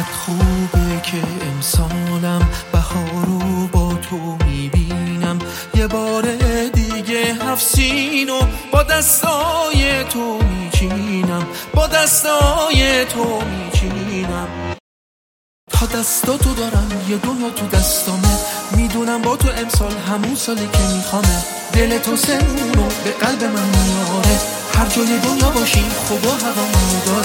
چقدر خوبه که امسالم بهارو با تو میبینم، یه بار دیگه 7 سینو با دستای تو میچینم، با دستای تو میچینم. تا دستاتو دارم یه دنیا تو دستامه، میدونم با تو امسال همون سالی که میخوامه. دل تو سنونو به قلب من میاره، هر جای دنیا باشیم خدا هوامونو داره.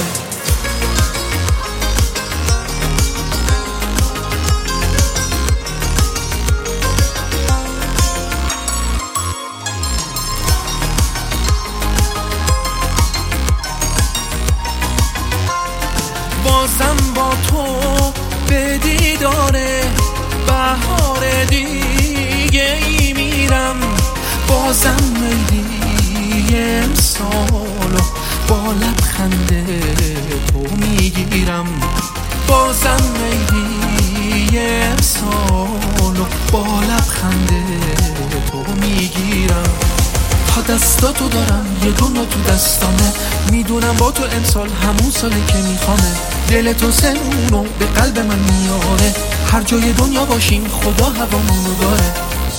بازم با تو به دیداره بهار دیگه ای میرم، بازم میلی امسالو با لبخند تو میگیرم، بازم میلی امسالو با لبخند تو میگیرم. تا دستاتو دارم یه دنیا تو دستامه، میدونم با تو امسال همون سالی که میخوامه. دل تو سنونو به قلب من میاره، هر جای دنیا باشیم خدا هوامونو داره.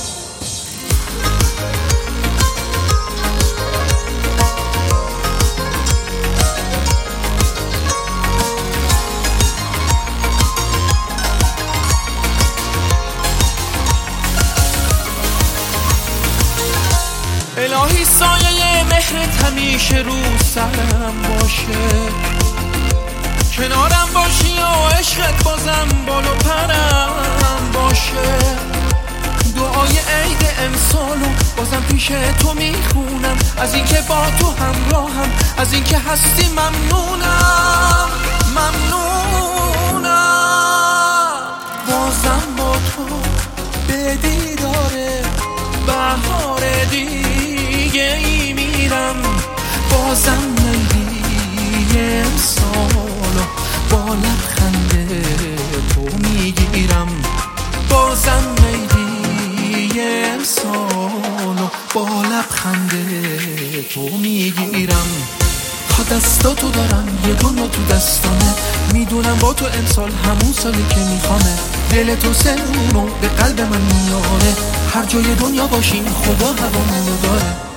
الهی سایه مهرت همیشه رو سرم باشه، کنارم باشی و عشقت بازم بال و پرم باشه. دعای عید امسالو بازم پیش تو میخونم، از اینکه با تو همراهم، از اینکه هستی ممنونم، ممنونم. بازم با تو به دیداره بهار دیگه ای میرم، بازم میلی امسالو با لبخند تو میگیرم، بازم میلی امسالو با لبخند تو میگیرم. تا دستاتو دارم یه دنیا تو دستامه، میدونم با تو امسال همون سالی که میخوامه. دل تو سنونو به قلب من میاره، هر جای دنیا باشیم خدا هوامونو داره.